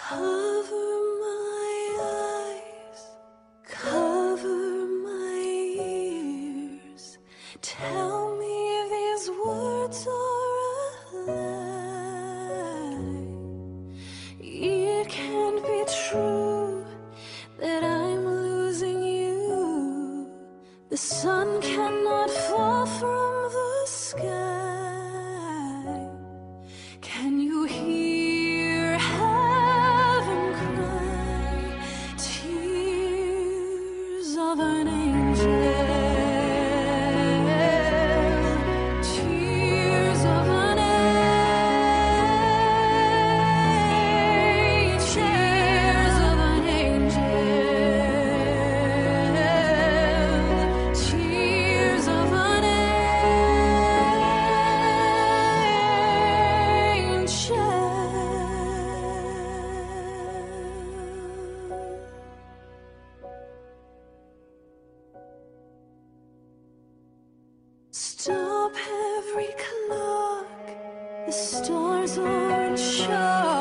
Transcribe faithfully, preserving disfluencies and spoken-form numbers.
Cover my eyes, cover my ears. Tell me if these words are a lie. It can't be true that I'm losing you. The sun cannot fall from the sky. Can you hear heaven cry? Tears of an angel. Tears of an angel. Tears of an angel. Tears of an Stop every clock, the stars aren't sharp.